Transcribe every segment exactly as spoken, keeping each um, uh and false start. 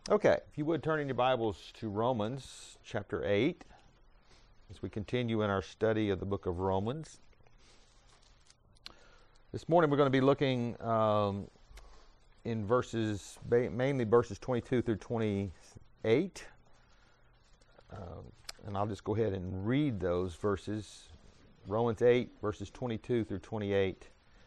Okay, if you would turn in your Bibles to Romans chapter eight as we continue in our study of the book of Romans. This morning we're going to be looking um, in verses, mainly verses twenty-two through twenty-eight. Um, and I'll just go ahead and read those verses. Romans eight, verses twenty-two through twenty-eight.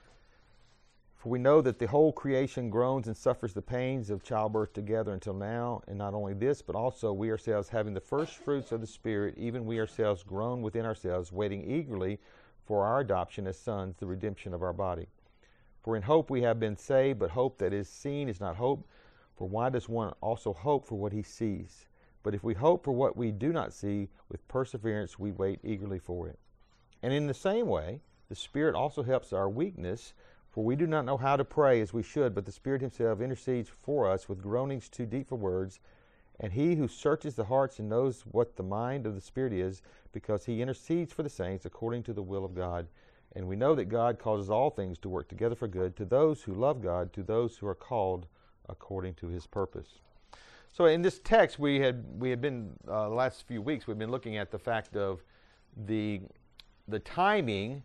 For we know that the whole creation groans and suffers the pains of childbirth together until now, and not only this, but also we ourselves, having the first fruits of the Spirit, even we ourselves groan within ourselves, waiting eagerly for our adoption as sons, the redemption of our body. For in hope we have been saved, but hope that is seen is not hope. For why does one also hope for what he sees? But if we hope for what we do not see, with perseverance we wait eagerly for it. And in the same way, the Spirit also helps our weakness, for we do not know how to pray as we should, but the Spirit himself intercedes for us with groanings too deep for words. And he who searches the hearts and knows what the mind of the Spirit is, because he intercedes for the saints according to the will of God. And we know that God causes all things to work together for good to those who love God, to those who are called according to his purpose. So in this text, we had we had been, uh, the last few weeks, we've been looking at the fact of the, the timing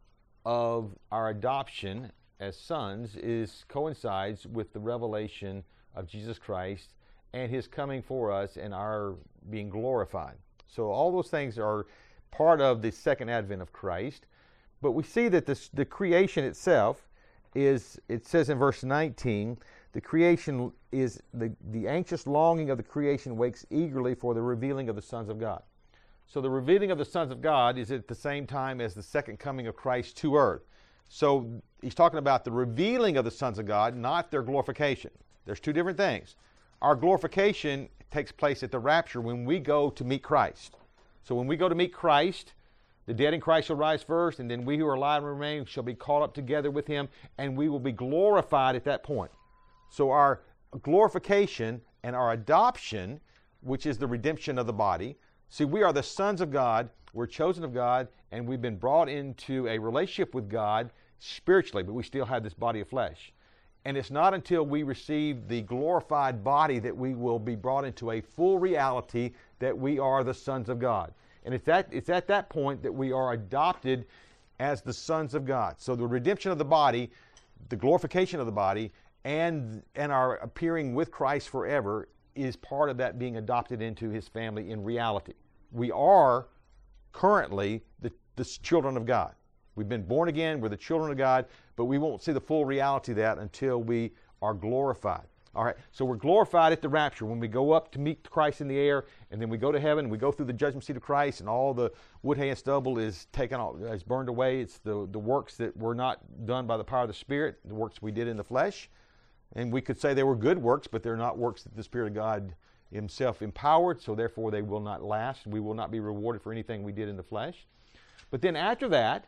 of our adoption as sons is coincides with the revelation of Jesus Christ and his coming for us and our being glorified. So all those things are part of the second advent of Christ. But we see that this, the creation itself is, it says in verse nineteen, the creation is, the, the anxious longing of the creation waits eagerly for the revealing of the sons of God. So the revealing of the sons of God is at the same time as the second coming of Christ to earth. So he's talking about the revealing of the sons of God, not their glorification. There's two different things. Our glorification takes place at the rapture when we go to meet Christ. So when we go to meet Christ, the dead in Christ shall rise first, and then we who are alive and remain shall be caught up together with him, and we will be glorified at that point. So our glorification and our adoption, which is the redemption of the body, see, we are the sons of God, we're chosen of God, and we've been brought into a relationship with God spiritually, but we still have this body of flesh. And it's not until we receive the glorified body that we will be brought into a full reality that we are the sons of God. And it's, that, it's at that point that we are adopted as the sons of God. So the redemption of the body, the glorification of the body, and, and our appearing with Christ forever is part of that being adopted into his family in reality. We are currently the, the children of God. We've been born again, we're the children of God, but we won't see the full reality of that until we are glorified. All right, so we're glorified at the rapture when we go up to meet Christ in the air, and then we go to heaven, we go through the judgment seat of Christ, and all the wood, hay, and stubble is taken off, is burned away. It's the, the works that were not done by the power of the Spirit, the works we did in the flesh. And we could say they were good works, but they're not works that the Spirit of God himself empowered, so therefore they will not last. We will not be rewarded for anything we did in the flesh. But then after that,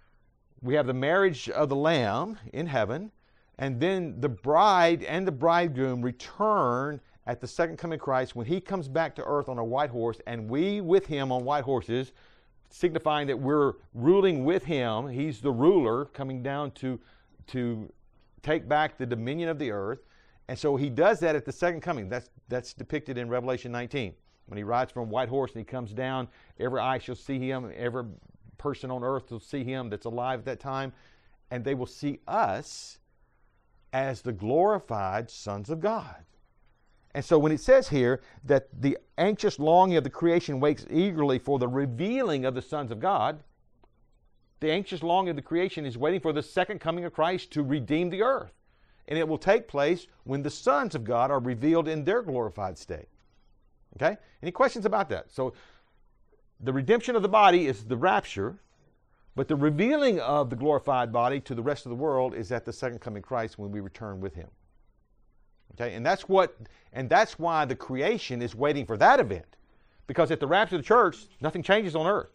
we have the marriage of the Lamb in heaven, and then the bride and the bridegroom return at the second coming of Christ when he comes back to earth on a white horse, and we with him on white horses, signifying that we're ruling with him. He's the ruler coming down to, to take back the dominion of the earth. And so he does that at the second coming. That's, that's depicted in Revelation nineteen. When he rides from a white horse and he comes down, every eye shall see him, every person on earth will see him that's alive at that time, and they will see us as the glorified sons of God. And so when it says here that the anxious longing of the creation waits eagerly for the revealing of the sons of God, the anxious longing of the creation is waiting for the second coming of Christ to redeem the earth. And it will take place when the sons of God are revealed in their glorified state. Okay? Any questions about that? So the redemption of the body is the rapture, but the revealing of the glorified body to the rest of the world is at the second coming of Christ when we return with him. Okay? And that's what, and that's why the creation is waiting for that event. Because at the rapture of the church, nothing changes on earth.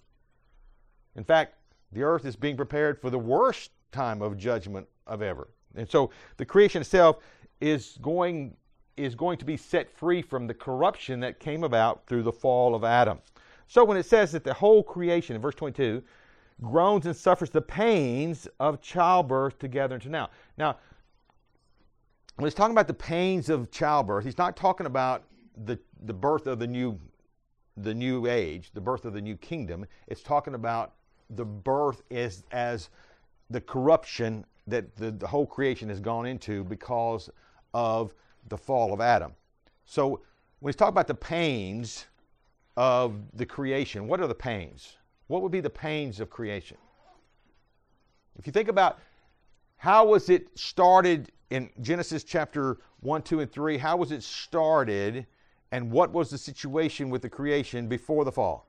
In fact, the earth is being prepared for the worst time of judgment of ever. And so the creation itself is going, is going to be set free from the corruption that came about through the fall of Adam. So when it says that the whole creation, in verse twenty-two, groans and suffers the pains of childbirth together until now. Now, when he's talking about the pains of childbirth, he's not talking about the, the birth of the new, the new age, the birth of the new kingdom. It's talking about the birth as, as the corruption that the, the whole creation has gone into because of the fall of Adam. So when he's talking about the pains of the creation, what are the pains? What would be the pains of creation? If you think about how was it started in Genesis chapter one, two, and three, how was it started, and what was the situation with the creation before the fall?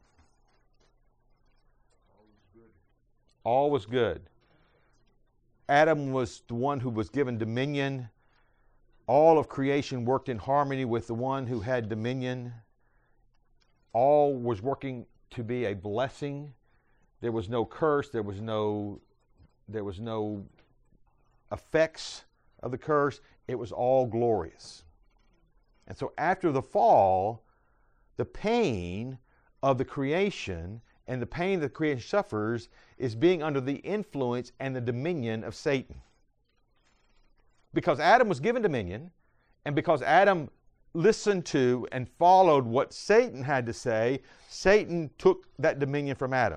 All was good. All was good. Adam was the one who was given dominion. All of creation worked in harmony with the one who had dominion. All was working to be a blessing. There was no curse. There was no, there was no effects of the curse. It was all glorious. And so after the fall, the pain of the creation and the pain that the creation suffers is being under the influence and the dominion of Satan. Because Adam was given dominion, and because Adam listened to and followed what Satan had to say, Satan took that dominion from Adam.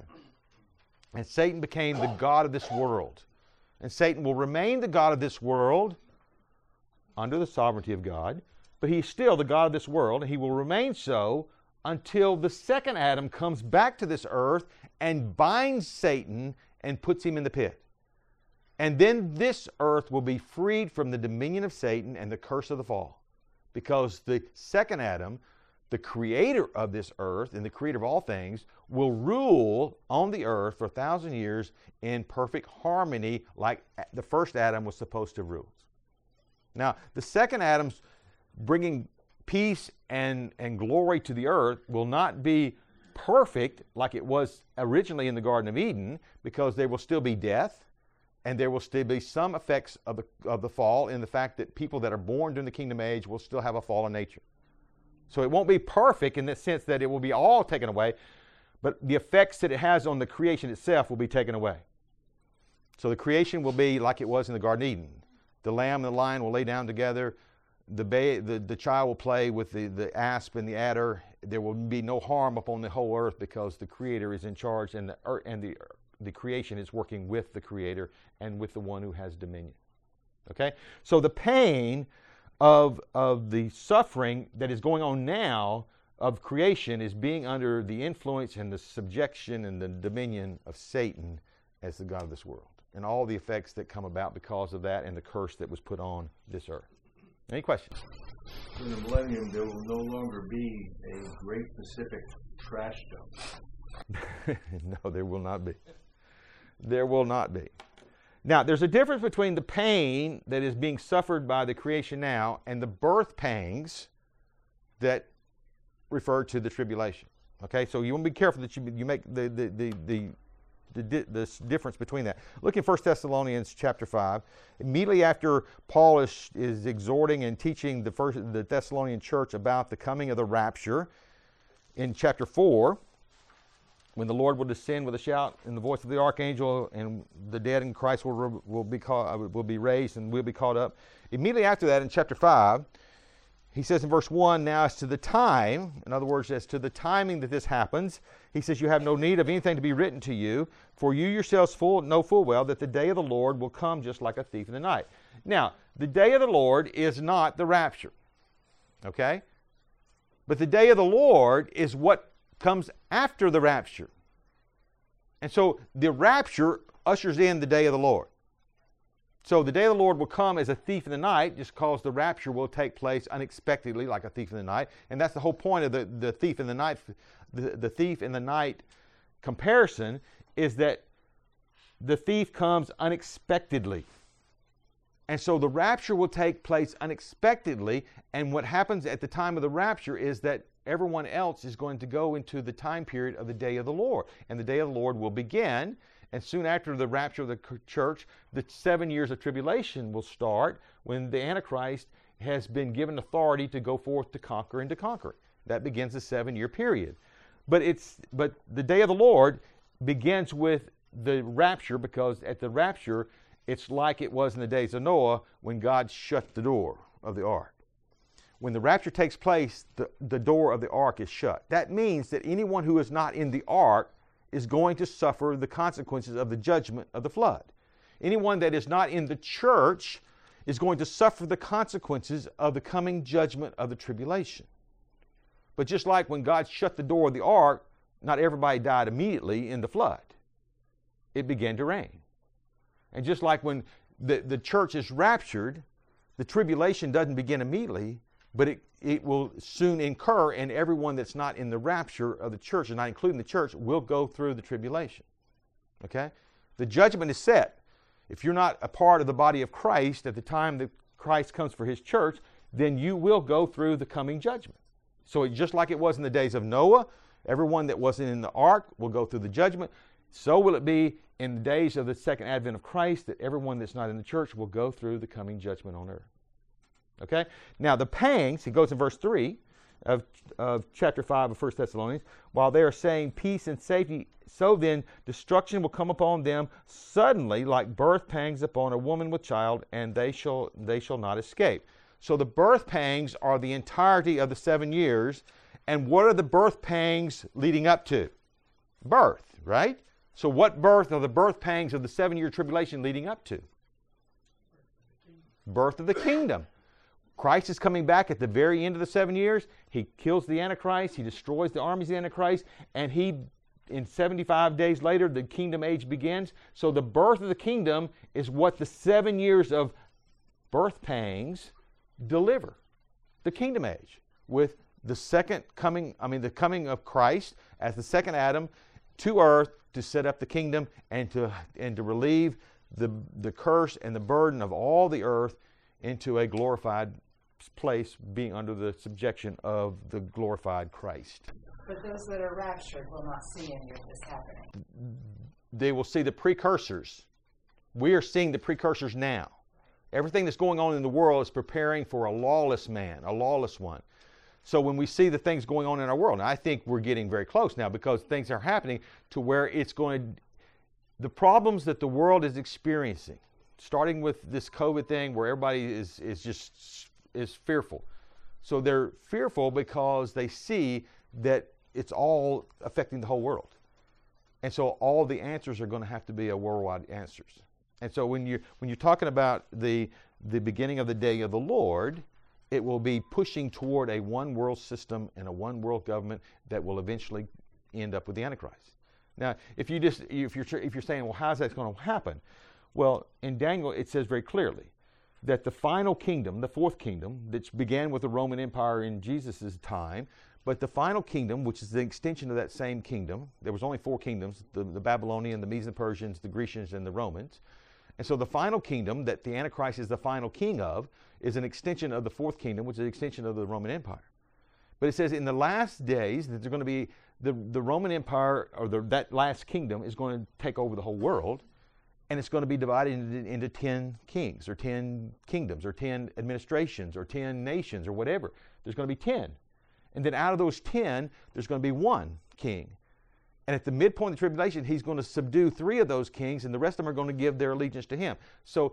And Satan became the god of this world. And Satan will remain the god of this world under the sovereignty of God, but he's still the god of this world, and he will remain so until the second Adam comes back to this earth and binds Satan and puts him in the pit. And then this earth will be freed from the dominion of Satan and the curse of the fall. Because the second Adam, the creator of this earth and the creator of all things, will rule on the earth for a thousand years in perfect harmony like the first Adam was supposed to rule. Now, the second Adam's bringing peace and, and glory to the earth will not be perfect like it was originally in the Garden of Eden, because there will still be death, and there will still be some effects of the, of the fall in the fact that people that are born during the kingdom age will still have a fallen nature. So it won't be perfect in the sense that it will be all taken away, but the effects that it has on the creation itself will be taken away. So the creation will be like it was in the Garden of Eden. The lamb and the lion will lay down together. The, ba- the, the child will play with the, the asp and the adder. There will be no harm upon the whole earth because the Creator is in charge, and the, earth, and the, the creation is working with the Creator and with the one who has dominion. Okay? So the pain of, of the suffering that is going on now of creation is being under the influence and the subjection and the dominion of Satan as the god of this world, and all the effects that come about because of that and the curse that was put on this earth. Any questions? In the millennium, there will no longer be a Great Pacific trash dump. No, there will not be. There will not be. Now, there's a difference between the pain that is being suffered by the creation now and the birth pangs that refer to the tribulation. Okay, so you want to be careful that you, you make the, the, the, the The, this difference between that. Look in First Thessalonians chapter five. Immediately after Paul is, is exhorting and teaching the, first, the Thessalonian church about the coming of the rapture, in chapter four, when the Lord will descend with a shout in the voice of the archangel, and the dead in Christ will, will, be, caught, will be raised and will be caught up. Immediately after that, in chapter five, he says in verse one, now as to the time, in other words, as to the timing that this happens, he says, you have no need of anything to be written to you, for you yourselves full, know full well that the day of the Lord will come just like a thief in the night. Now, the day of the Lord is not the rapture, okay? But the day of the Lord is what comes after the rapture. And so the rapture ushers in the day of the Lord. So the day of the Lord will come as a thief in the night, just because the rapture will take place unexpectedly like a thief in the night. And that's the whole point of the, the thief in the night, the, the thief in the night comparison, is that the thief comes unexpectedly. And so the rapture will take place unexpectedly, and what happens at the time of the rapture is that everyone else is going to go into the time period of the day of the Lord. And the day of the Lord will begin. And soon after the rapture of the church, the seven years of tribulation will start, when the Antichrist has been given authority to go forth to conquer and to conquer. That begins the seven-year period. But it's but the day of the Lord begins with the rapture, because at the rapture, it's like it was in the days of Noah when God shut the door. of the ark. When the rapture takes place, the, the door of the ark is shut. That means that anyone who is not in the ark is going to suffer the consequences of the judgment of the flood. Anyone that is not in the church is going to suffer the consequences of the coming judgment of the tribulation. But just like when God shut the door of the ark, not everybody died immediately in the flood. It began to rain. And just like when the, the church is raptured, the tribulation doesn't begin immediately, but it, it will soon incur, and everyone that's not in the rapture of the church, and not including the church, will go through the tribulation. Okay? The judgment is set. If you're not a part of the body of Christ at the time that Christ comes for his church, then you will go through the coming judgment. So it, just like it was in the days of Noah, everyone that wasn't in the ark will go through the judgment. So will it be in the days of the second advent of Christ, that everyone that's not in the church will go through the coming judgment on earth. Okay? Now the pangs, he goes in verse three of, of chapter five of First Thessalonians, while they are saying peace and safety, so then destruction will come upon them suddenly like birth pangs upon a woman with child, and they shall they shall not escape. So the birth pangs are the entirety of the seven years. And what are the birth pangs leading up to? Birth, right? So what birth are the birth pangs of the seven-year tribulation leading up to? Birth of the kingdom. Christ is coming back at the very end of the seven years. He kills the Antichrist. He destroys the armies of the Antichrist. And he, in seventy-five days later, the kingdom age begins. So the birth of the kingdom is what the seven years of birth pangs deliver. The kingdom age. With the second coming, I mean the coming of Christ as the second Adam to earth to set up the kingdom and to and to relieve the, the curse and the burden of all the earth into a glorified place, being under the subjection of the glorified Christ. But those that are raptured will not see any of this happening. They will see the precursors. We are seeing the precursors now. Everything that's going on in the world is preparing for a lawless man, a lawless one. So when we see the things going on in our world, and I think we're getting very close now because things are happening to where it's going to, the problems that the world is experiencing, starting with this COVID thing where everybody is, is just is fearful. So they're fearful because they see that it's all affecting the whole world. And so all the answers are going to have to be a worldwide answers. And so when you when you're talking about the the beginning of the day of the Lord, it will be pushing toward a one world system and a one world government that will eventually end up with the Antichrist. Now, if you just if you're if you're saying, well, how's that going to happen? Well, in Daniel it says very clearly that the final kingdom, the fourth kingdom, that began with the Roman Empire in Jesus' time, but the final kingdom, which is the extension of that same kingdom, there was only four kingdoms: the, the Babylonian, the Medes and Persians, the Grecians, and the Romans. And so the final kingdom that the Antichrist is the final king of is an extension of the fourth kingdom, which is an extension of the Roman Empire. But it says in the last days that they're going to be, the, the Roman Empire, or the, that last kingdom, is going to take over the whole world, and it's going to be divided into, into ten kings, or ten kingdoms, or ten administrations, or ten nations, or whatever. There's going to be ten. And then out of those ten, there's going to be one king. And at the midpoint of the tribulation, he's going to subdue three of those kings, and the rest of them are going to give their allegiance to him. So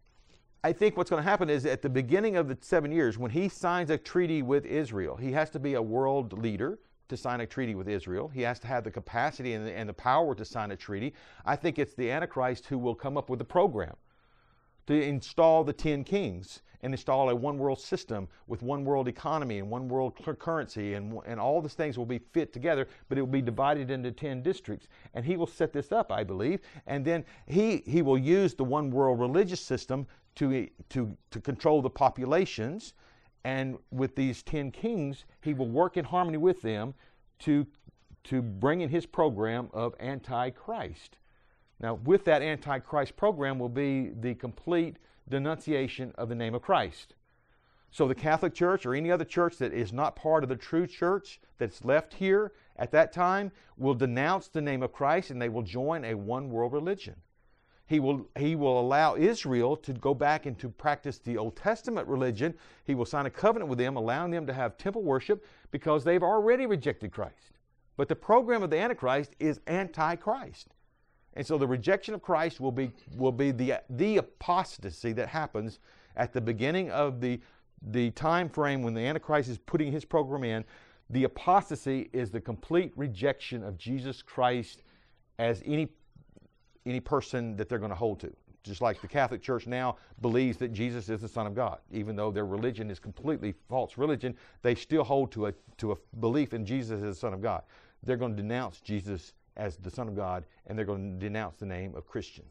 I think what's going to happen is at the beginning of the seven years, when he signs a treaty with Israel, he has to be a world leader to sign a treaty with Israel. He has to have the capacity and the, and the power to sign a treaty. I think it's the Antichrist who will come up with the program to install the ten kings and install a one world system with one world economy and one world currency, and, and all these things will be fit together, but it will be divided into ten districts. And he will set this up, I believe, and then he, he will use the one world religious system to, to, to control the populations, and with these ten kings, he will work in harmony with them to, to bring in his program of Antichrist. Now, with that Antichrist program will be the complete denunciation of the name of Christ. So the Catholic Church or any other church that is not part of the true church that's left here at that time will denounce the name of Christ, and they will join a one world religion. He will, he will allow Israel to go back and to practice the Old Testament religion. He will sign a covenant with them, allowing them to have temple worship because they've already rejected Christ. But the program of the Antichrist is anti-Christ. And so the rejection of Christ will be will be the the apostasy that happens at the beginning of the the time frame when the Antichrist is putting his program in, the apostasy is the complete rejection of Jesus Christ as any any person that they're going to hold to. Just like the Catholic Church now believes that Jesus is the Son of God. Even though their religion is completely false religion, they still hold to a to a belief in Jesus as the Son of God. They're going to denounce Jesus as the Son of God, and they're going to denounce the name of Christian.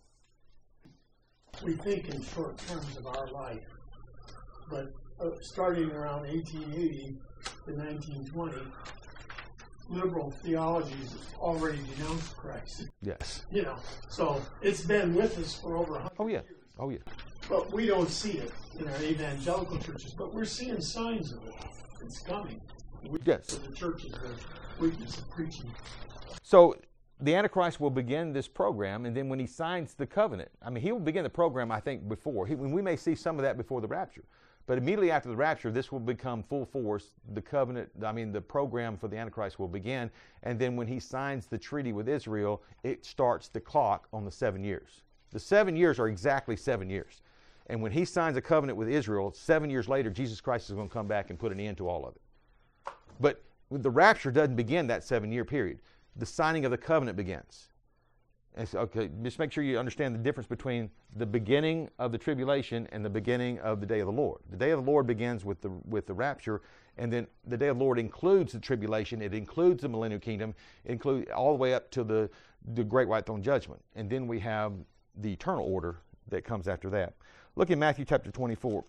We think in short terms of our life, but uh, starting around eighteen eighty to nineteen twenty, liberal theologies already denounced Christ. Yes. You know, so it's been with us for over a hundred Oh yeah. years. Oh yeah. But we don't see it in our evangelical churches, but we're seeing signs of it. It's coming. We, Yes. The churches are weakness of preaching. So the Antichrist will begin this program, and then when he signs the covenant, I mean, he will begin the program, I think, before. He, we may see some of that before the rapture. But immediately after the rapture, this will become full force. The covenant, I mean, the program for the Antichrist will begin. And then when he signs the treaty with Israel, it starts the clock on the seven years. The seven years are exactly seven years. And when he signs a covenant with Israel, seven years later, Jesus Christ is going to come back and put an end to all of it. But the rapture doesn't begin that seven-year period. The signing of the covenant begins. And so, okay, just make sure you understand the difference between the beginning of the tribulation and the beginning of the day of the Lord. The day of the Lord begins with the with the rapture, and then the day of the Lord includes the tribulation. It includes the millennial kingdom, it includes all the way up to the, the great white throne judgment. And then we have the eternal order that comes after that. Look at Matthew chapter twenty-four.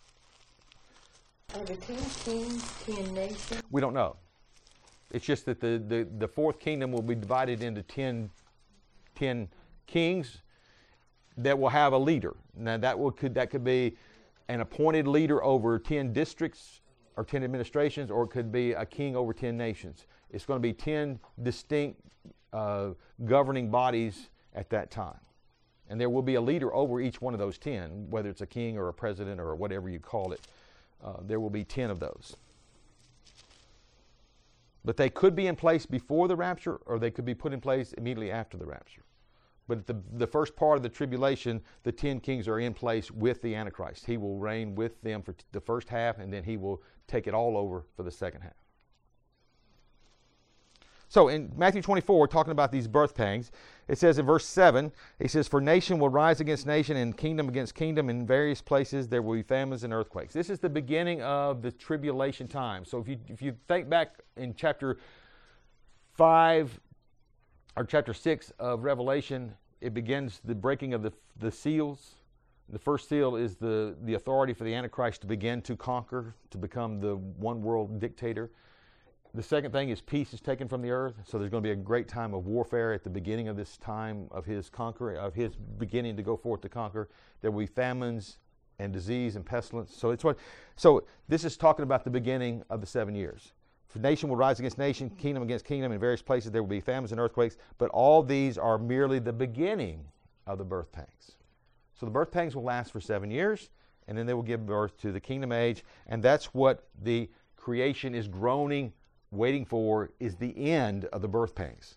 Are the ten kings ten nations? We don't know. It's just that the, the, the fourth kingdom will be divided into ten, ten kings that will have a leader. Now that will could that could be an appointed leader over ten districts or ten administrations, or it could be a king over ten nations. It's going to be ten distinct uh, governing bodies at that time. And there will be a leader over each one of those ten, whether it's a king or a president or whatever you call it. Uh, there will be ten of those. But they could be in place before the rapture, or they could be put in place immediately after the rapture. But at the, the first part of the tribulation, the ten kings are in place with the Antichrist. He will reign with them for t- the first half, and then he will take it all over for the second half. So in Matthew twenty-four, talking about these birth pangs, it says in verse seven, it says, "For nation will rise against nation and kingdom against kingdom. In various places there will be famines and earthquakes." This is the beginning of the tribulation time. So if you if you think back in chapter five or chapter six of Revelation, it begins the breaking of the, the seals. The first seal is the, the authority for the Antichrist to begin to conquer, to become the one world dictator. The second thing is peace is taken from the earth. So there's going to be a great time of warfare at the beginning of this time of his conquering, of his beginning to go forth to conquer. There will be famines and disease and pestilence. So it's what. So this is talking about the beginning of the seven years. For nation will rise against nation, kingdom against kingdom. In various places there will be famines and earthquakes. But all these are merely the beginning of the birth pangs. So the birth pangs will last for seven years, and then they will give birth to the kingdom age, and that's what the creation is groaning, waiting for, is the end of the birth pangs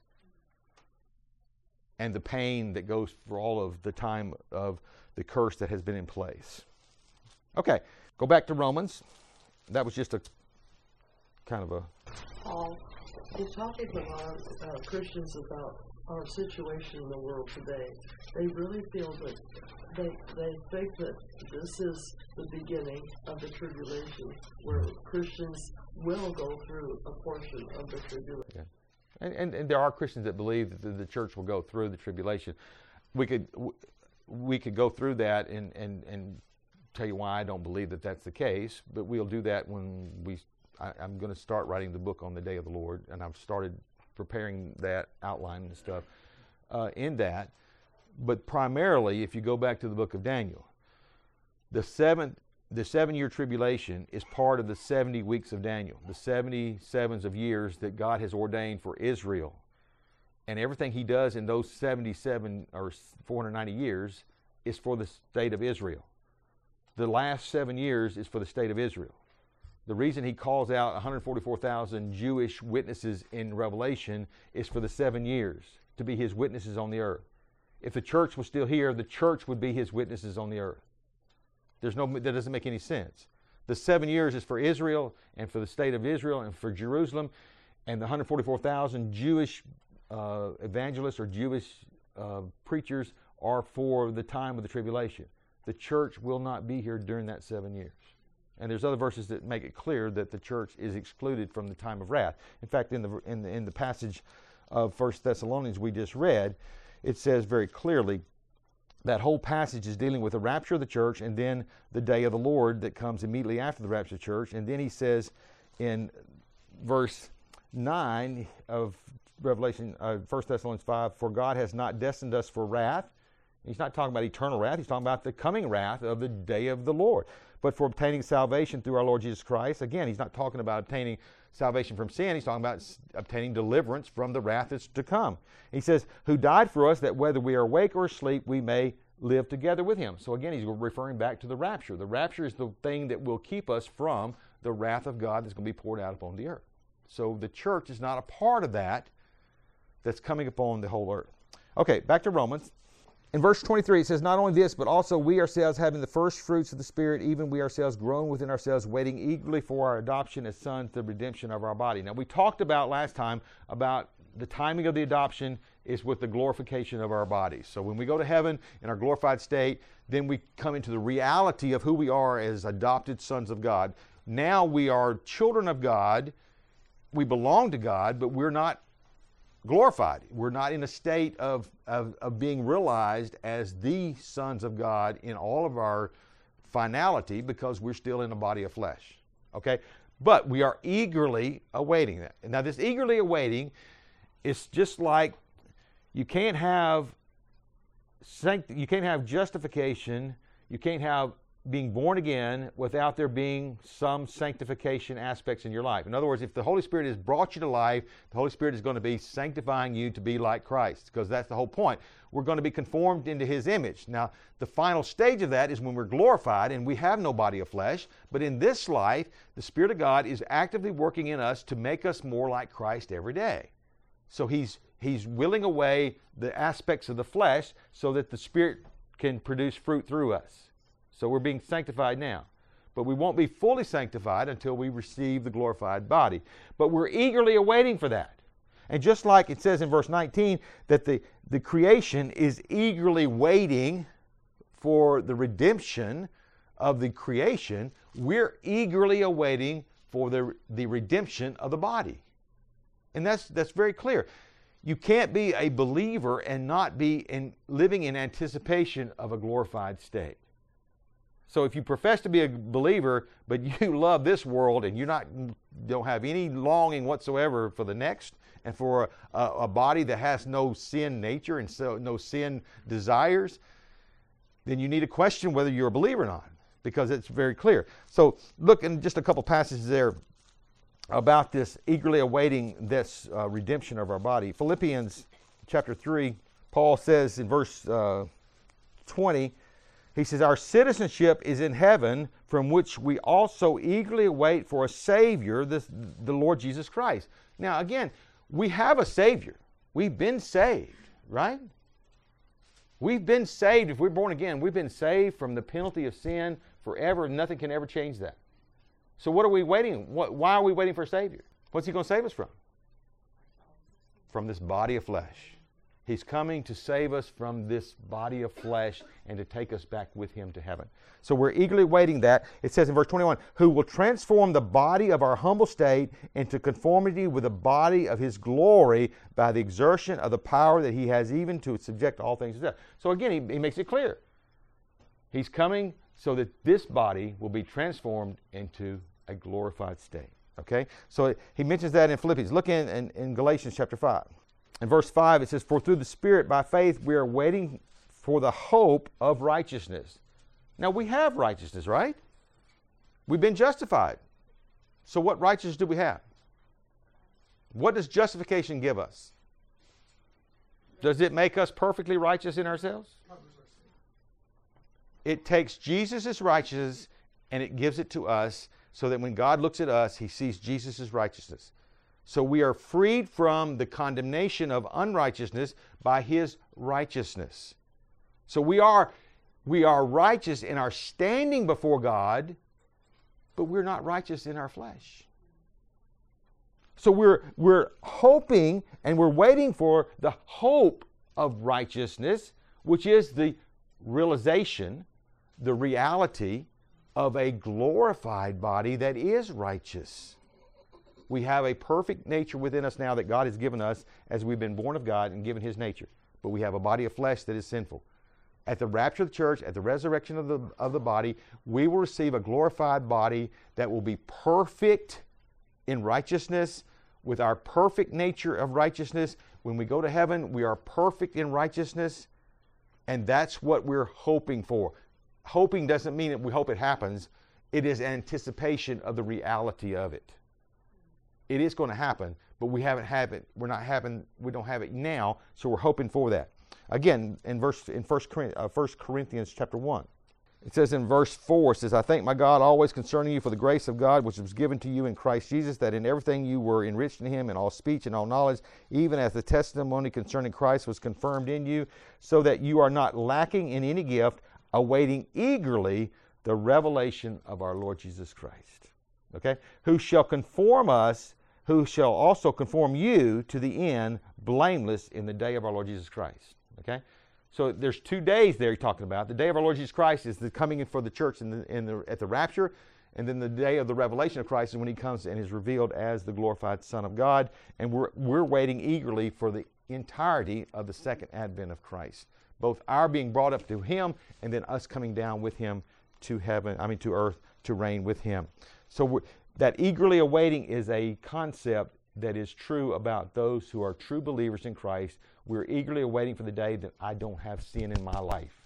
and the pain that goes for all of the time of the curse that has been in place. Okay, go back to Romans. That was just a kind of a... Paul, you're talking to our uh, Christians about our situation in the world today. They really feel that they, they think that this is the beginning of the tribulation, where Christians will go through a portion of the tribulation. Yeah. And, and, and there are Christians that believe that the, the church will go through the tribulation. We could we could go through that and, and, and tell you why I don't believe that that's the case, but we'll do that when we... I, I'm going to start writing the book on the day of the Lord, and I've started preparing that outline and stuff uh, in that. But primarily, if you go back to the book of Daniel, the seventh, the seven-year tribulation is part of the seventy weeks of Daniel, the seventy sevens of years that God has ordained for Israel. And everything he does in those seventy-seven or four hundred ninety years is for the state of Israel. The last seven years is for the state of Israel. The reason he calls out one hundred forty-four thousand Jewish witnesses in Revelation is for the seven years, to be his witnesses on the earth. If the church was still here, the church would be his witnesses on the earth. There's no, that doesn't make any sense. The seven years is for Israel and for the state of Israel and for Jerusalem, and the one hundred forty-four thousand Jewish uh, evangelists or Jewish uh, preachers are for the time of the tribulation. The church will not be here during that seven years. And there's other verses that make it clear that the church is excluded from the time of wrath. In fact, in the in the, in the passage of First Thessalonians we just read, it says very clearly, that whole passage is dealing with the rapture of the church and then the day of the Lord that comes immediately after the rapture of the church. And then he says in verse nine of Revelation, uh, First Thessalonians five, for God has not destined us for wrath. He's not talking about eternal wrath. He's talking about the coming wrath of the day of the Lord. But for obtaining salvation through our Lord Jesus Christ. Again, he's not talking about obtaining salvation from sin. He's talking about obtaining deliverance from the wrath that's to come. He says, who died for us that whether we are awake or asleep, we may live together with him. So again, he's referring back to the rapture. The rapture is the thing that will keep us from the wrath of God that's going to be poured out upon the earth. So the church is not a part of that that's coming upon the whole earth. Okay, back to Romans. In verse twenty-three, it says, not only this, but also we ourselves having the first fruits of the Spirit, even we ourselves grown within ourselves, waiting eagerly for our adoption as sons, the redemption of our body. Now, we talked about last time about the timing of the adoption is with the glorification of our bodies. So when we go to heaven in our glorified state, then we come into the reality of who we are as adopted sons of God. Now we are children of God. We belong to God, but we're not glorified. We're not in a state of, of, of being realized as the sons of God in all of our finality because we're still in a body of flesh. Okay? But we are eagerly awaiting that. Now this eagerly awaiting is just like you can't have sanct- you can't have justification, you can't have being born again without there being some sanctification aspects in your life. In other words, if the Holy Spirit has brought you to life, the Holy Spirit is going to be sanctifying you to be like Christ, because that's the whole point. We're going to be conformed into His image. Now, the final stage of that is when we're glorified and we have no body of flesh, but in this life, the Spirit of God is actively working in us to make us more like Christ every day. So He's, he's willing away the aspects of the flesh so that the Spirit can produce fruit through us. So we're being sanctified now. But we won't be fully sanctified until we receive the glorified body. But we're eagerly awaiting for that. And just like it says in verse nineteen that the, the creation is eagerly waiting for the redemption of the creation, we're eagerly awaiting for the, the redemption of the body. And that's, that's very clear. You can't be a believer and not be in, living in anticipation of a glorified state. So if you profess to be a believer, but you love this world and you not don't have any longing whatsoever for the next, and for a, a body that has no sin nature and so no sin desires, then you need to question whether you're a believer or not, because it's very clear. So look in just a couple passages there about this eagerly awaiting this uh, redemption of our body. Philippians chapter three, Paul says in verse uh, twenty, he says, our citizenship is in heaven, from which we also eagerly await for a Savior, this, the Lord Jesus Christ. Now, again, we have a Savior. We've been saved, right? We've been saved. If we're born again, we've been saved from the penalty of sin forever. Nothing can ever change that. So what are we waiting? What, why are we waiting for a Savior? What's He going to save us from? From this body of flesh. He's coming to save us from this body of flesh and to take us back with Him to heaven. So we're eagerly waiting that. It says in verse twenty-one, who will transform the body of our humble state into conformity with the body of His glory by the exertion of the power that He has even to subject all things to death. So again, he, he makes it clear. He's coming so that this body will be transformed into a glorified state. Okay? So he mentions that in Philippians. Look in, in, in Galatians chapter five. In verse five, it says, for through the Spirit, by faith, we are waiting for the hope of righteousness. Now, we have righteousness, right? We've been justified. So what righteousness do we have? What does justification give us? Does it make us perfectly righteous in ourselves? It takes Jesus' righteousness and it gives it to us so that when God looks at us, He sees Jesus' righteousness. So we are freed from the condemnation of unrighteousness by His righteousness. So we are, we are righteous in our standing before God but we're not righteous in our flesh. So we're we're hoping and we're waiting for the hope of righteousness, which is the realization, the reality of a glorified body that is righteous. We have a perfect nature within us now that God has given us as we've been born of God and given His nature. But we have a body of flesh that is sinful. At the rapture of the church, at the resurrection of the, of the body, we will receive a glorified body that will be perfect in righteousness, with our perfect nature of righteousness. When we go to heaven, we are perfect in righteousness, and that's what we're hoping for. Hoping doesn't mean that we hope it happens. It is anticipation of the reality of it. It is going to happen, but we haven't have it. We're not having. We don't have it now, so we're hoping for that. Again, in verse in First Corinthians chapter one, it says in verse four, it says, "I thank my God always concerning you for the grace of God which was given to you in Christ Jesus, that in everything you were enriched in Him in all speech and all knowledge, even as the testimony concerning Christ was confirmed in you, so that you are not lacking in any gift, awaiting eagerly the revelation of our Lord Jesus Christ." Okay? "Who shall conform us, who shall also conform you to the end, blameless in the day of our Lord Jesus Christ." Okay? So there's two days there he's talking about. The day of our Lord Jesus Christ is the coming in for the church in the, in the, at the rapture, and then the day of the revelation of Christ is when He comes and is revealed as the glorified Son of God, and we're, we're waiting eagerly for the entirety of the second advent of Christ. Both our being brought up to Him and then us coming down with Him to heaven, I mean to earth, to reign with Him. So we're, that eagerly awaiting is a concept that is true about those who are true believers in Christ. We're eagerly awaiting for the day that I don't have sin in my life.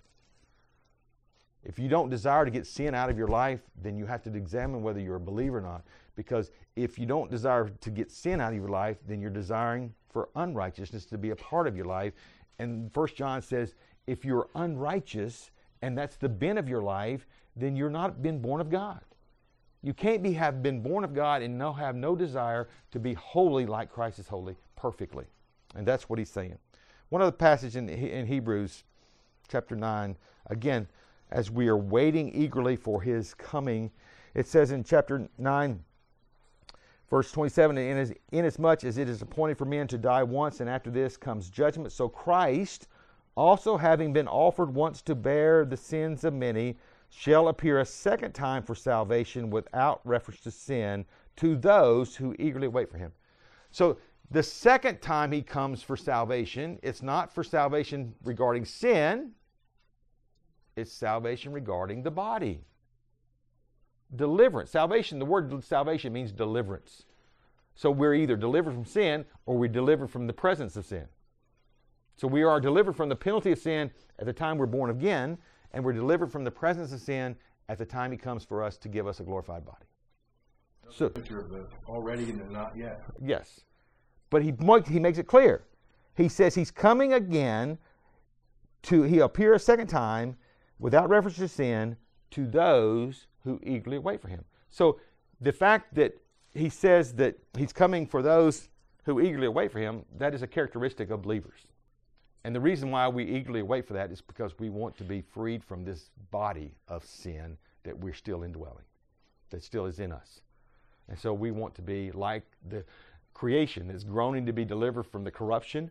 If you don't desire to get sin out of your life, then you have to examine whether you're a believer or not. Because if you don't desire to get sin out of your life, then you're desiring for unrighteousness to be a part of your life. And First John says, if you're unrighteous, and that's the bent of your life, then you're not been born of God. You can't be have been born of God and no have no desire to be holy like Christ is holy perfectly. And that's what he's saying. One other passage in, in Hebrews chapter nine, again, as we are waiting eagerly for His coming, it says in chapter nine, verse twenty-seven, "Inasmuch as it is appointed for men to die once, and after this comes judgment, so Christ, also having been offered once to bear the sins of many, shall appear a second time for salvation without reference to sin to those who eagerly wait for Him." So the second time He comes for salvation, it's not for salvation regarding sin, it's salvation regarding the body. Deliverance. Salvation, the word salvation means deliverance. So we're either delivered from sin or we're delivered from the presence of sin. So we are delivered from the penalty of sin at the time we're born again, and we're delivered from the presence of sin at the time He comes for us to give us a glorified body. So, a picture of the already and the not yet. Yes. But he, he makes it clear. He says He's coming again to, He'll appear a second time without reference to sin to those who eagerly wait for Him. So the fact that He says that He's coming for those who eagerly wait for Him, that is a characteristic of believers. And the reason why we eagerly wait for that is because we want to be freed from this body of sin that we're still indwelling, that still is in us. And so we want to be like the creation that's groaning to be delivered from the corruption.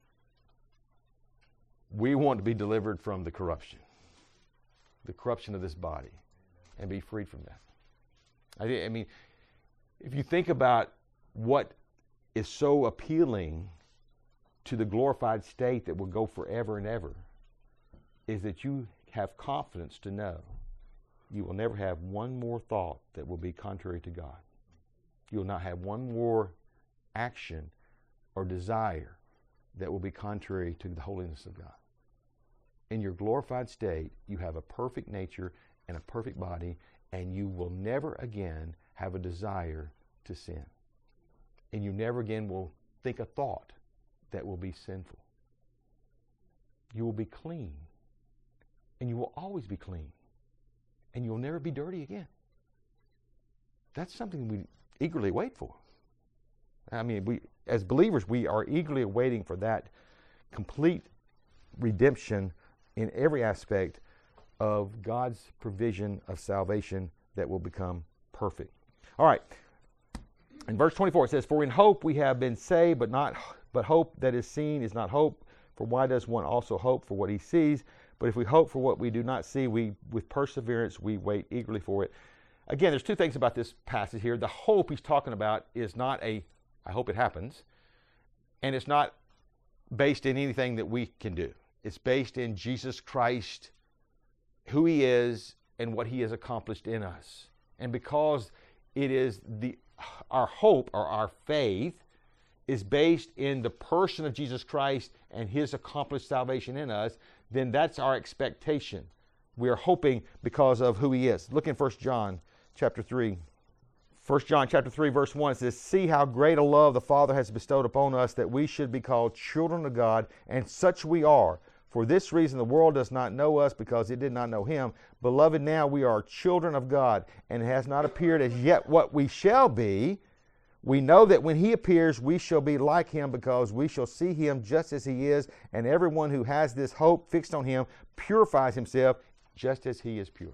We want to be delivered from the corruption, the corruption of this body, and be freed from that. I, I mean, if you think about what is so appealing to the glorified state that will go forever and ever, is that you have confidence to know you will never have one more thought that will be contrary to God. You will not have one more action or desire that will be contrary to the holiness of God. In your glorified state, you have a perfect nature and a perfect body, and you will never again have a desire to sin. And you never again will think a thought that will be sinful. You will be clean, and you will always be clean, and you will never be dirty again. That's something we eagerly wait for. I mean, we as believers, we are eagerly waiting for that complete redemption in every aspect of God's provision of salvation that will become perfect. All right. In verse twenty-four, it says, "For in hope we have been saved, but not, but hope that is seen is not hope. For why does one also hope for what he sees? But if we hope for what we do not see, we, with perseverance, we wait eagerly for it." Again, there's two things about this passage here. The hope he's talking about is not a, I hope it happens, and it's not based in anything that we can do. It's based in Jesus Christ, who he is, and what he has accomplished in us. And because it is the our hope or our faith is based in the person of Jesus Christ and his accomplished salvation in us, then that's our expectation. We are hoping because of who he is. Look in First John chapter three. First John chapter three, verse one, it says, "See how great a love the Father has bestowed upon us, that we should be called children of God, and such we are. For this reason the world does not know us, because it did not know him. Beloved, now we are children of God, and it has not appeared as yet what we shall be. We know that when he appears, we shall be like him, because we shall see him just as he is. And everyone who has this hope fixed on him purifies himself just as he is pure."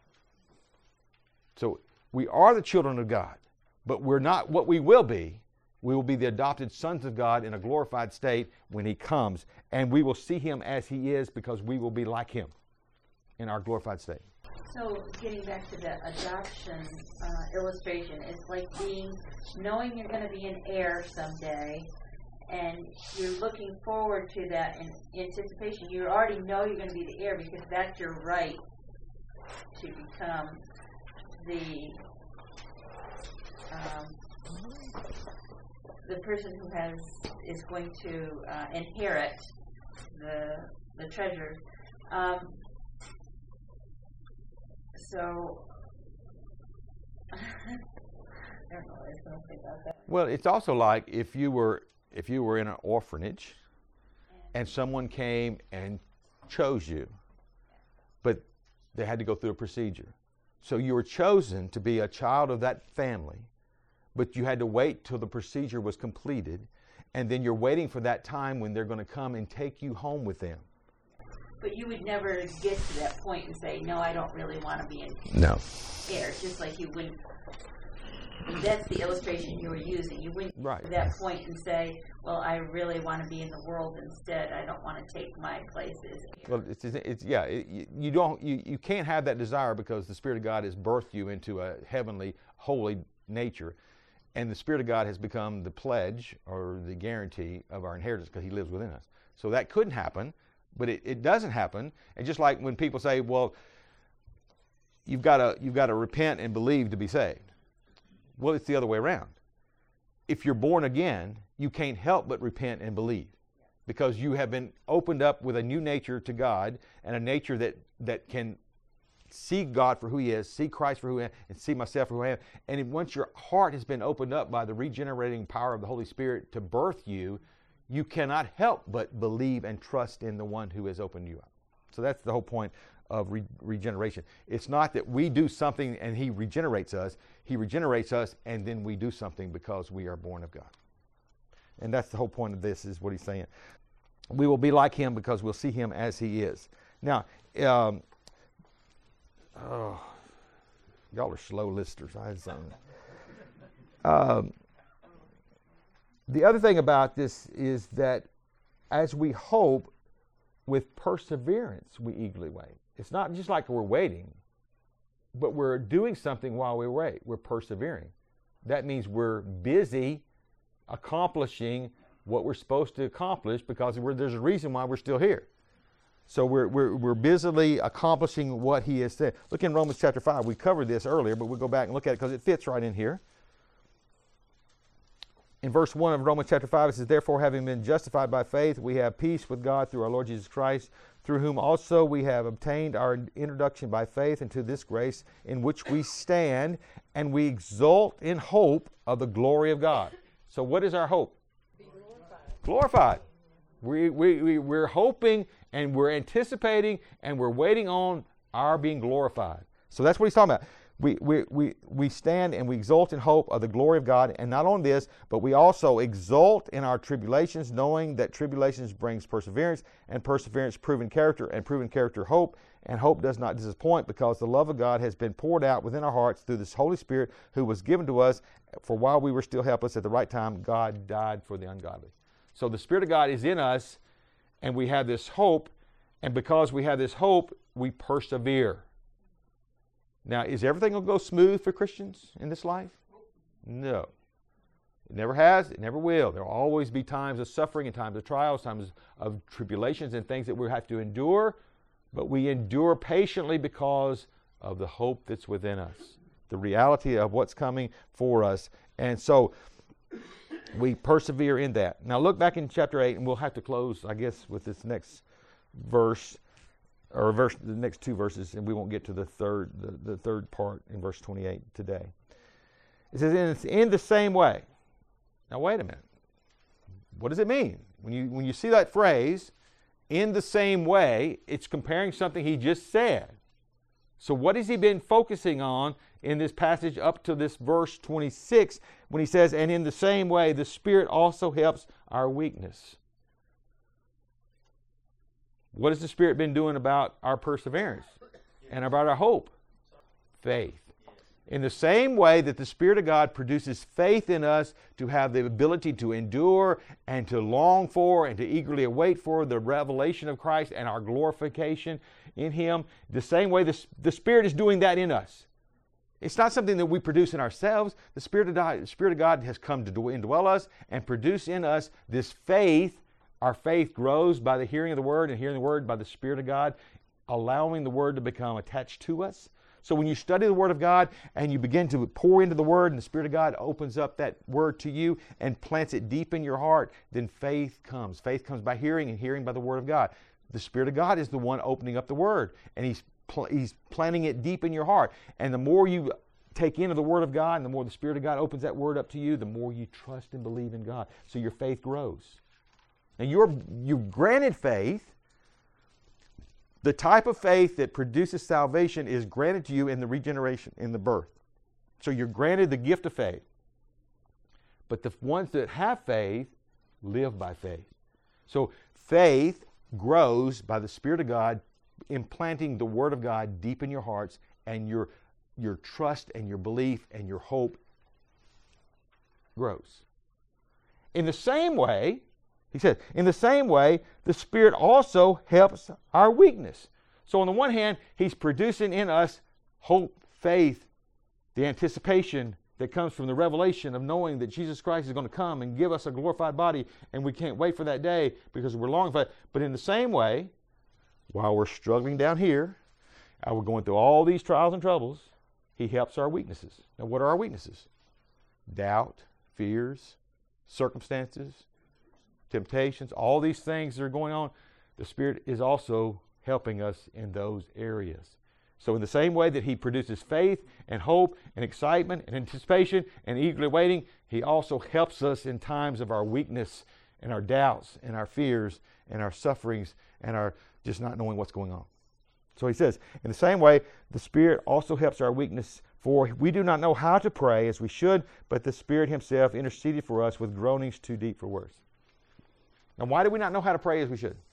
So we are the children of God, but we're not what we will be. We will be the adopted sons of God in a glorified state when he comes, and we will see him as he is, because we will be like him in our glorified state. So getting back to the adoption uh, illustration, it's like being, knowing you're going to be an heir someday, and you're looking forward to that in anticipation. You already know you're going to be the heir, because that's your right to become the um, the person who has is going to uh, inherit the the treasure. Um, so I don't know what I was going to say about that. Well, it's also like if you were if you were in an orphanage and someone came and chose you, but they had to go through a procedure. So you were chosen to be a child of that family, but you had to wait till the procedure was completed, and then you're waiting for that time when they're going to come and take you home with them. But you would never get to that point and say, "No, I don't really want to be in No. heir." Just like you wouldn't. That's the illustration you were using. You wouldn't Right. get to that point and say, "Well, I really want to be in the world instead. I don't want to take my places." Well, it's, it's, it's yeah. It, you, you don't you, you can't have that desire, because the Spirit of God has birthed you into a heavenly, holy nature, and the Spirit of God has become the pledge or the guarantee of our inheritance, because he lives within us. So that couldn't happen, but it, it doesn't happen. And just like when people say, "Well, you've got to you've got to repent and believe to be saved." Well, it's the other way around. If you're born again, you can't help but repent and believe, because you have been opened up with a new nature to God, and a nature that, that can see God for who he is, see Christ for who he is, and see myself for who I am. And once your heart has been opened up by the regenerating power of the Holy Spirit to birth you, you cannot help but believe and trust in the one who has opened you up. So that's the whole point of re- regeneration. It's not that we do something and he regenerates us. He regenerates us, and then we do something because we are born of God. And that's the whole point of this, is what he's saying. We will be like him because we'll see him as he is. Now, um, oh, y'all are slow listeners. I had some. Um, the other thing about this is that as we hope, with perseverance, we eagerly wait. It's not just like we're waiting, but we're doing something while we wait. We're persevering. That means we're busy accomplishing what we're supposed to accomplish, because we're, there's a reason why we're still here. So we're, we're, we're busily accomplishing what he has said. Look in Romans chapter five. We covered this earlier, but we'll go back and look at it because it fits right in here. In verse one of Romans chapter five, it says, "Therefore, having been justified by faith, we have peace with God through our Lord Jesus Christ, through whom also we have obtained our introduction by faith into this grace in which we stand, and we exult in hope of the glory of God." So what is our hope? Glorified. Glorified. We, we, we, we're hoping, and we're anticipating, and we're waiting on our being glorified. So that's what he's talking about. We, we, we, we stand and we exult in hope of the glory of God. And not only this, but we also exult in our tribulations, knowing that tribulations brings perseverance, and perseverance proven character, and proven character hope. And hope does not disappoint, because the love of God has been poured out within our hearts through this Holy Spirit who was given to us. For while we were still helpless, at the right time, God died for the ungodly. So the Spirit of God is in us, and we have this hope. And because we have this hope, we persevere. Now, is everything going to go smooth for Christians in this life? No. It never has. It never will. There will always be times of suffering and times of trials, times of tribulations and things that we have to endure. But we endure patiently because of the hope that's within us, the reality of what's coming for us. And so we persevere in that. Now, look back in chapter eight, and we'll have to close, I guess, with this next verse. Or verse, the next two verses, and we won't get to the third, the, the third part in verse twenty-eight today. It says, in, in the same way. Now, wait a minute. What does it mean? When you, when you see that phrase, in the same way, it's comparing something he just said. So what has he been focusing on in this passage up to this verse twenty-six, when he says, and in the same way, the Spirit also helps our weakness? What has the Spirit been doing about our perseverance and about our hope? Faith. In the same way that the Spirit of God produces faith in us to have the ability to endure and to long for and to eagerly await for the revelation of Christ and our glorification in Him, the same way the, the Spirit is doing that in us. It's not something that we produce in ourselves. The Spirit of God, the Spirit of God has come to indwell us and produce in us this faith. Our faith grows by the hearing of the Word, and hearing the Word by the Spirit of God, allowing the Word to become attached to us. So when you study the Word of God and you begin to pour into the Word, and the Spirit of God opens up that Word to you and plants it deep in your heart, then faith comes. Faith comes by hearing, and hearing by the Word of God. The Spirit of God is the one opening up the Word, and He's, pl- he's planting it deep in your heart. And the more you take into the Word of God, and the more the Spirit of God opens that Word up to you, the more you trust and believe in God. So your faith grows. Now, you're, you've granted faith. The type of faith that produces salvation is granted to you in the regeneration, in the birth. So you're granted the gift of faith. But the ones that have faith live by faith. So faith grows by the Spirit of God implanting the Word of God deep in your hearts, and your, your trust and your belief and your hope grows. In the same way, he said, in the same way, the Spirit also helps our weakness. So on the one hand, He's producing in us hope, faith, the anticipation that comes from the revelation of knowing that Jesus Christ is going to come and give us a glorified body, and we can't wait for that day because we're longing for it. But in the same way, while we're struggling down here, and we're going through all these trials and troubles, He helps our weaknesses. Now, what are our weaknesses? Doubt, fears, circumstances, temptations, all these things that are going on. The Spirit is also helping us in those areas. So in the same way that He produces faith and hope and excitement and anticipation and eagerly waiting, He also helps us in times of our weakness and our doubts and our fears and our sufferings and our just not knowing what's going on. So he says, in the same way, the Spirit also helps our weakness, for we do not know how to pray as we should, but the Spirit Himself interceded for us with groanings too deep for words. Now, why do we not know how to pray as we should?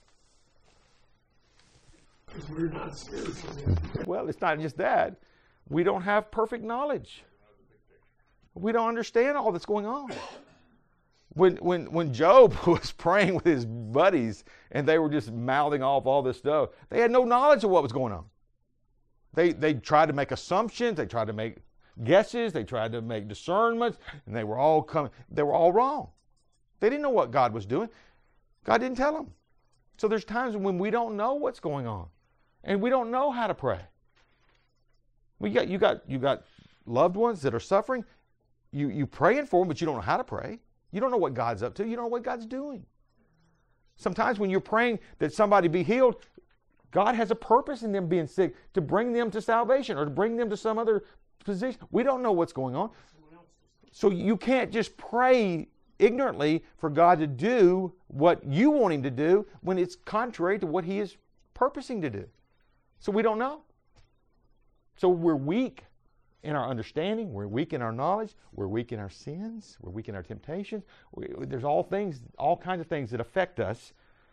Because we're not spiritual. Well, it's not just that. We don't have perfect knowledge. We don't understand all that's going on. When, when, when Job was praying with his buddies and they were just mouthing off all this stuff, they had no knowledge of what was going on. They, they tried to make assumptions. They tried to make guesses. They tried to make discernments, and they were all coming. They were all wrong. They didn't know what God was doing. God didn't tell them. So there's times when we don't know what's going on, and we don't know how to pray. We got you got you got loved ones that are suffering. You you praying for them, but you don't know how to pray. You don't know what God's up to. You don't know what God's doing. Sometimes when you're praying that somebody be healed, God has a purpose in them being sick to bring them to salvation or to bring them to some other position. We don't know what's going on. So you can't just pray ignorantly for God to do what you want Him to do when it's contrary to what He is purposing to do. So we don't know. So we're weak. in our understanding. We're weak in our knowledge. We're weak in our sins. We're weak in our temptations. We, there's all things, all kinds of things that affect us,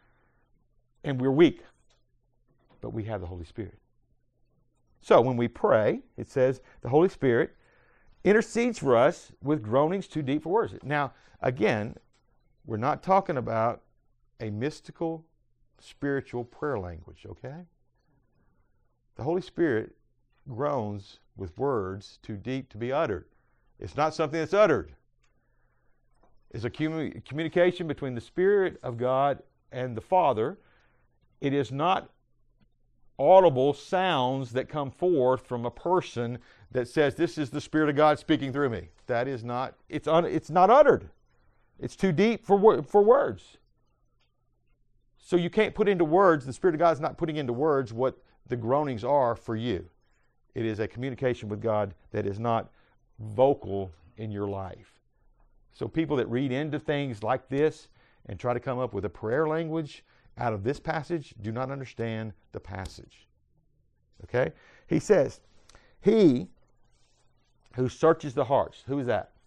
and we're weak. But we have the Holy Spirit. So when we pray, it says the Holy Spirit intercedes for us with groanings too deep for words. Now, again, we're not talking about a mystical, spiritual prayer language, okay? The Holy Spirit groans with words too deep to be uttered. It's not something that's uttered. It's a commu- communication between the Spirit of God and the Father. It is not audible sounds that come forth from a person that says, this is the Spirit of God speaking through me. That is not, it's un, it's not uttered. It's too deep for, for words. So you can't put into words, the Spirit of God is not putting into words what the groanings are for you. It is a communication with God that is not vocal in your life. So people that read into things like this and try to come up with a prayer language out of this passage do not understand the passage. Okay? He says, he who searches the hearts. Who is that?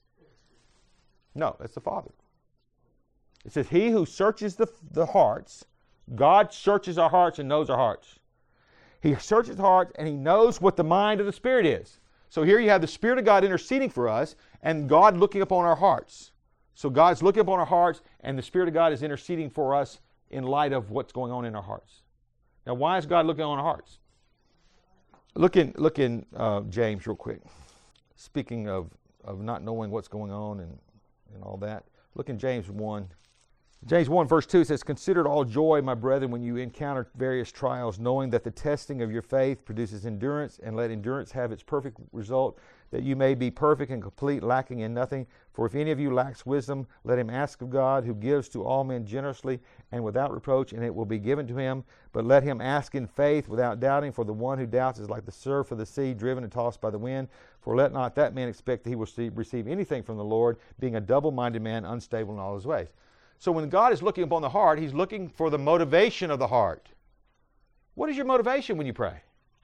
No, that's the Father. It says, he who searches the, the hearts, God searches our hearts and knows our hearts. He searches the hearts and he knows what the mind of the Spirit is. So here you have the Spirit of God interceding for us and God looking upon our hearts. So God's looking upon our hearts and the Spirit of God is interceding for us in light of what's going on in our hearts. Now, why is God looking on our hearts? Look in, look in uh, James real quick. Speaking of, of not knowing what's going on and, and all that, look in James one. James one verse two says, consider it all joy, my brethren, when you encounter various trials, knowing that the testing of your faith produces endurance, and let endurance have its perfect result, that you may be perfect and complete, lacking in nothing. For if any of you lacks wisdom, let him ask of God, who gives to all men generously and without reproach, and it will be given to him. But let him ask in faith without doubting, for the one who doubts is like the surf of the sea, driven and tossed by the wind. For let not that man expect that he will receive anything from the Lord, being a double-minded man, unstable in all his ways. So when God is looking upon the heart, he's looking for the motivation of the heart. What is your motivation when you pray?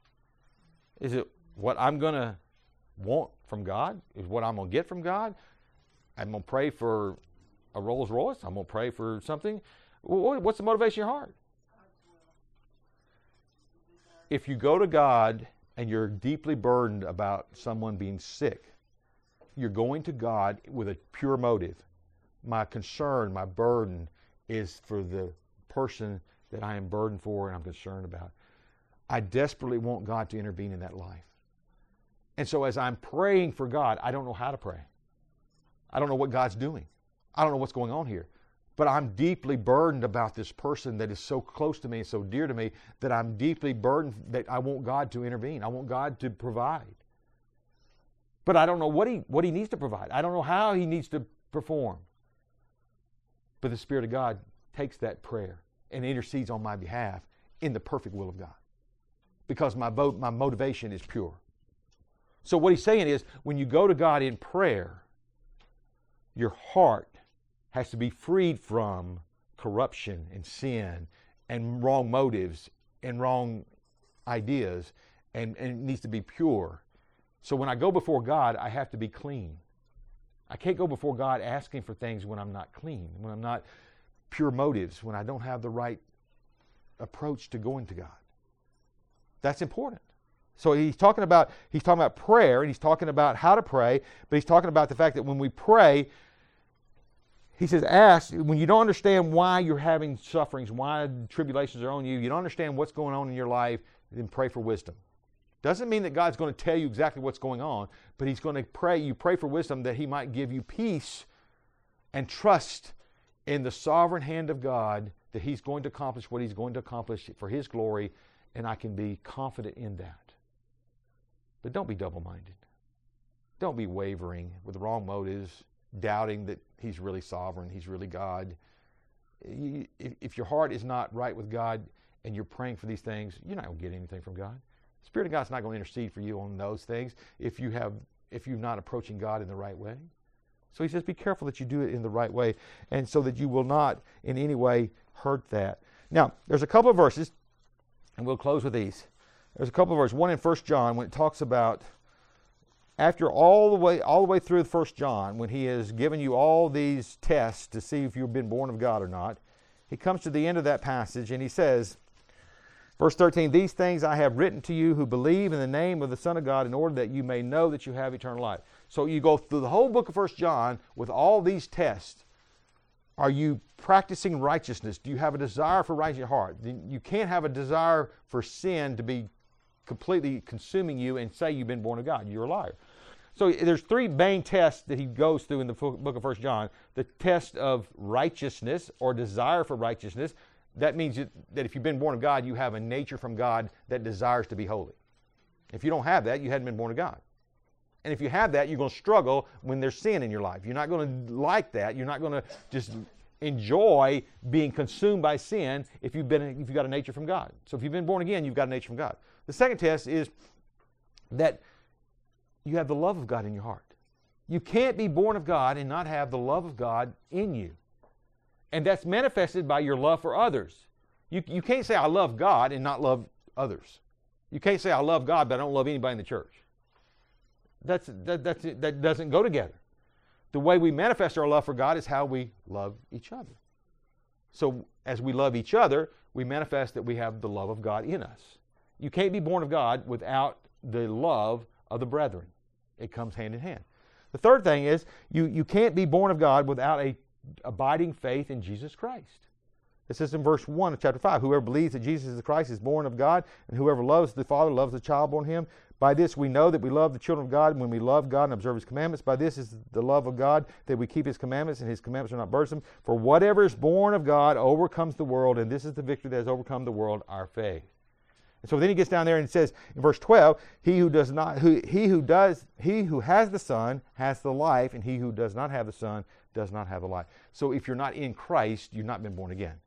Is it what I'm going to want from God? Is what I'm going to get from God? I'm going to pray for a Rolls Royce? I'm going to pray for something? What's the motivation of your heart? If you go to God and you're deeply burdened about someone being sick, you're going to God with a pure motive. My concern, my burden is for the person that I am burdened for and I'm concerned about. I desperately want God to intervene in that life. And so as I'm praying for God, I don't know how to pray. I don't know what God's doing. I don't know what's going on here. But I'm deeply burdened about this person that is so close to me and so dear to me that I'm deeply burdened that I want God to intervene. I want God to provide. But I don't know what he, what he needs to provide. I don't know how he needs to perform. But the Spirit of God takes that prayer and intercedes on my behalf in the perfect will of God. Because my vote, my motivation is pure. So what he's saying is, when you go to God in prayer, your heart has to be freed from corruption and sin and wrong motives and wrong ideas, and, and it needs to be pure. So when I go before God, I have to be clean. I can't go before God asking for things when I'm not clean, when I'm not pure motives, when I don't have the right approach to going to God. That's important. So he's talking about he's talking about prayer, and he's talking about how to pray, but he's talking about the fact that when we pray, he says, ask, when you don't understand why you're having sufferings, why tribulations are on you, you don't understand what's going on in your life, then pray for wisdom. Doesn't mean that God's going to tell you exactly what's going on, but he's going to pray, you pray for wisdom that he might give you peace and trust in the sovereign hand of God that he's going to accomplish what he's going to accomplish for his glory, and I can be confident in that. But don't be double-minded. Don't be wavering with the wrong motives, doubting that he's really sovereign, he's really God. If your heart is not right with God and you're praying for these things, you're not going to get anything from God. The Spirit of God's not going to intercede for you on those things if you have, if you're not approaching God in the right way. So he says, be careful that you do it in the right way, and so that you will not in any way hurt that. Now, there's a couple of verses, and we'll close with these. There's a couple of verses. One in First John when it talks about after all the way all the way through First John, when he has given you all these tests to see if you've been born of God or not, he comes to the end of that passage and he says, verse thirteen, these things I have written to you who believe in the name of the Son of God, in order that you may know that you have eternal life. So you go through the whole book of First John with all these tests. Are you practicing righteousness? Do you have a desire for righteous heart? You can't have a desire for sin to be completely consuming you and say you've been born of God. You're a liar. So there's three main tests that he goes through in the book of First John. The test of righteousness or desire for righteousness. That means that if you've been born of God, you have a nature from God that desires to be holy. If you don't have that, you hadn't been born of God. And if you have that, you're going to struggle when there's sin in your life. You're not going to like that. You're not going to just enjoy being consumed by sin if you've been if you've got a nature from God. So if you've been born again, you've got a nature from God. The second test is that you have the love of God in your heart. You can't be born of God and not have the love of God in you. And that's manifested by your love for others. You, you can't say I love God and not love others. You can't say I love God but I don't love anybody in the church. That's, that, that's, that doesn't go together. The way we manifest our love for God is how we love each other. So as we love each other, we manifest that we have the love of God in us. You can't be born of God without the love of the brethren. It comes hand in hand. The third thing is you, you can't be born of God without a abiding faith in Jesus Christ. It says in verse one of chapter five, whoever believes that Jesus is the Christ is born of God, and whoever loves the Father loves the child born of him. By this we know that we love the children of God when we love God and observe his commandments. By this is the love of God, that we keep his commandments, and his commandments are not burdensome. For whatever is born of God overcomes the world, and this is the victory that has overcome the world, our faith. And so then he gets down there and says in verse twelve, he who does not who he who does he who has the Son has the life, and he who does not have the Son does not have the life. So if you're not in Christ, you've not been born again.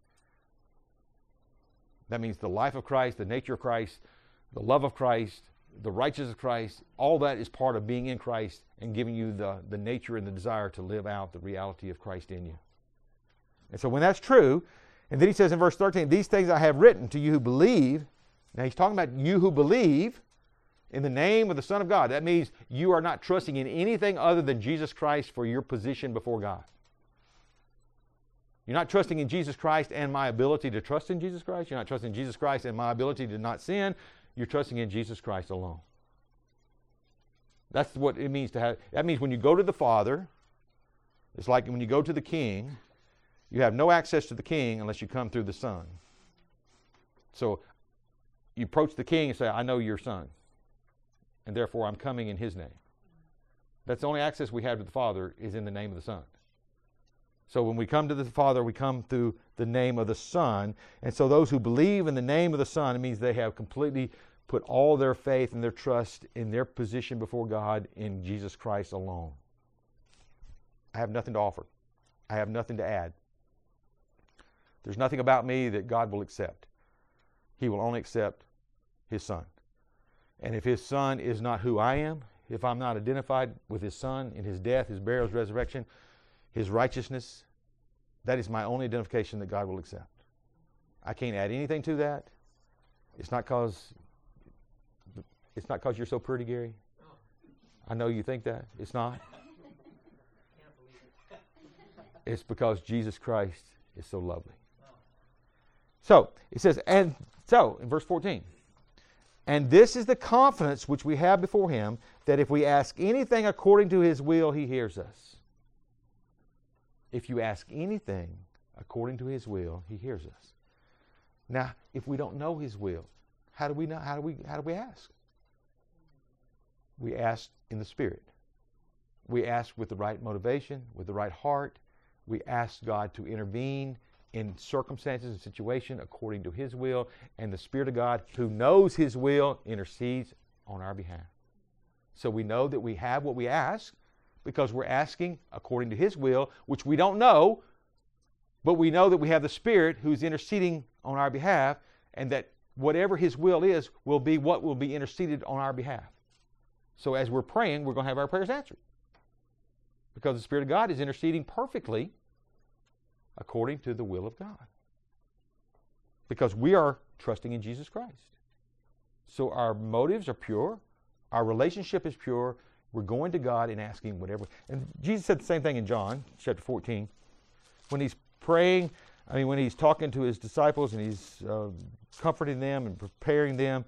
That means the life of Christ, the nature of Christ, the love of Christ, the righteousness of Christ, all that is part of being in Christ and giving you the, the nature and the desire to live out the reality of Christ in you. And so when that's true, and then he says in verse thirteen, these things I have written to you who believe. Now he's talking about you who believe in the name of the Son of God. That means you are not trusting in anything other than Jesus Christ for your position before God. You're not trusting in Jesus Christ and my ability to trust in Jesus Christ. You're not trusting in Jesus Christ and my ability to not sin. You're trusting in Jesus Christ alone. That's what it means to have. That means when you go to the Father, it's like when you go to the King, you have no access to the King unless you come through the Son. So you approach the King and say, I know your Son, and therefore I'm coming in his name. That's the only access we have to the Father is in the name of the Son. So when we come to the Father, we come through the name of the Son. And so those who believe in the name of the Son, it means they have completely put all their faith and their trust in their position before God in Jesus Christ alone. I have nothing to offer. I have nothing to add. There's nothing about me that God will accept. He will only accept his Son. And if his Son is not who I am, if I'm not identified with his Son in his death, his burial, his resurrection, his righteousness, that is my only identification that God will accept. I can't add anything to that. It's not because it's not because you're so pretty, Gary. I know you think that. It's not. It's because Jesus Christ is so lovely. So, it says, and so, in verse fourteen, and this is the confidence which we have before him, that if we ask anything according to his will, he hears us. If you ask anything according to his will, he hears us. Now, if we don't know his will, how do we know? How do we? How do we ask? We ask in the Spirit. We ask with the right motivation, with the right heart. We ask God to intervene in circumstances and situation according to his will, and the Spirit of God, who knows his will, intercedes on our behalf. So we know that we have what we ask, because we're asking according to his will, which we don't know, but we know that we have the Spirit who's interceding on our behalf, and that whatever his will is will be what will be interceded on our behalf. So as we're praying, we're going to have our prayers answered, because the Spirit of God is interceding perfectly according to the will of God, because we are trusting in Jesus Christ. So our motives are pure, our relationship is pure, We're going to God and asking whatever. And Jesus said the same thing in John chapter fourteen. When he's praying, I mean, when he's talking to his disciples and he's uh, comforting them and preparing them,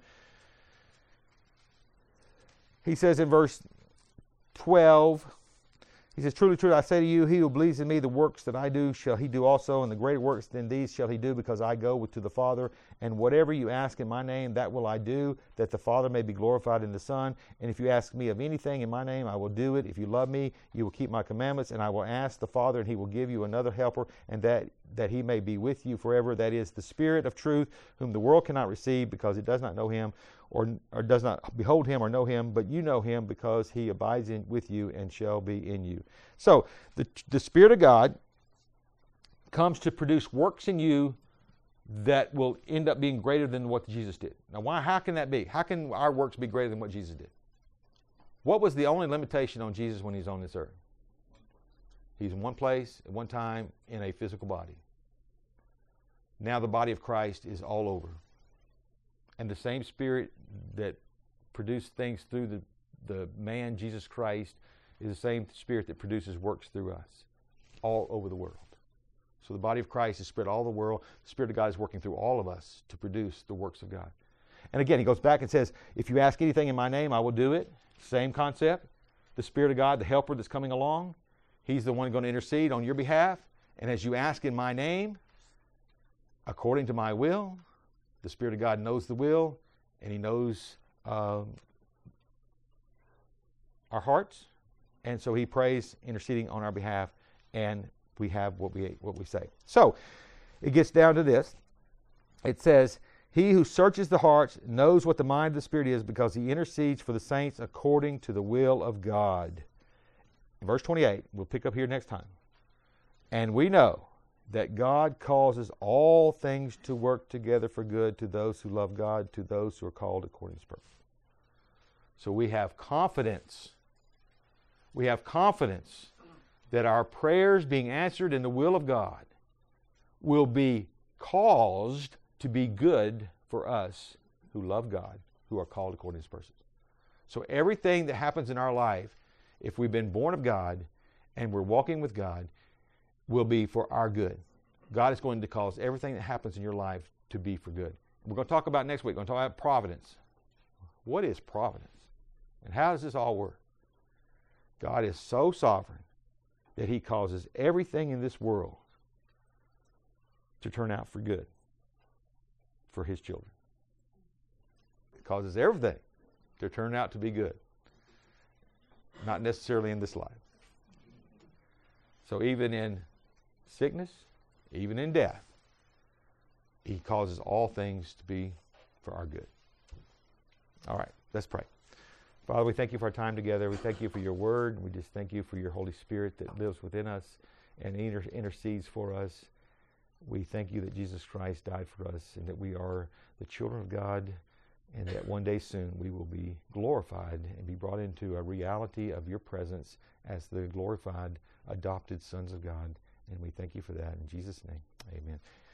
he says in verse twelve, he says, truly, truly, I say to you, he who believes in me, the works that I do shall he do also, and the greater works than these shall he do, because I go to the Father. And whatever you ask in my name, that will I do, that the Father may be glorified in the Son. And if you ask me of anything in my name, I will do it. If you love me, you will keep my commandments, and I will ask the Father, and he will give you another helper, and that, that he may be with you forever. That is the Spirit of truth, whom the world cannot receive, because it does not know him, or, or does not behold him or know him, but you know him, because he abides in, with you and shall be in you. So the, the Spirit of God comes to produce works in you that will end up being greater than what Jesus did. Now, why? How can that be? How can our works be greater than what Jesus did? What was the only limitation on Jesus when he's on this earth? He's in one place at one time in a physical body. Now the body of Christ is all over. And the same Spirit that produced things through the, the man, Jesus Christ, is the same Spirit that produces works through us all over the world. So the body of Christ is spread all over the world. The Spirit of God is working through all of us to produce the works of God. And again, he goes back and says, if you ask anything in my name, I will do it. Same concept. The Spirit of God, the helper that's coming along, he's the one going to intercede on your behalf. And as you ask in my name, according to my will, the Spirit of God knows the will, and he knows um, our hearts. And so he prays, interceding on our behalf, and we have what we what we say. So it gets down to this. It says, he who searches the hearts knows what the mind of the Spirit is, because he intercedes for the saints according to the will of God. Verse twenty-eight, we'll pick up here next time. And we know that God causes all things to work together for good to those who love God, to those who are called according to his purpose. So we have confidence. We have confidence that our prayers being answered in the will of God will be caused to be good for us who love God, who are called according to his purposes. So everything that happens in our life, if we've been born of God and we're walking with God, will be for our good. God is going to cause everything that happens in your life to be for good. We're going to talk about next week, we're going to talk about providence. What is providence? And how does this all work? God is so sovereign that he causes everything in this world to turn out for good for his children. It causes everything to turn out to be good. Not necessarily in this life. So even in sickness, even in death, he causes all things to be for our good. All right, let's pray. Father, we thank you for our time together. We thank you for your word. We just thank you for your Holy Spirit that lives within us and inter- intercedes for us. We thank you that Jesus Christ died for us and that we are the children of God, and that one day soon we will be glorified and be brought into a reality of your presence as the glorified, adopted sons of God. And we thank you for that. In Jesus' name, amen.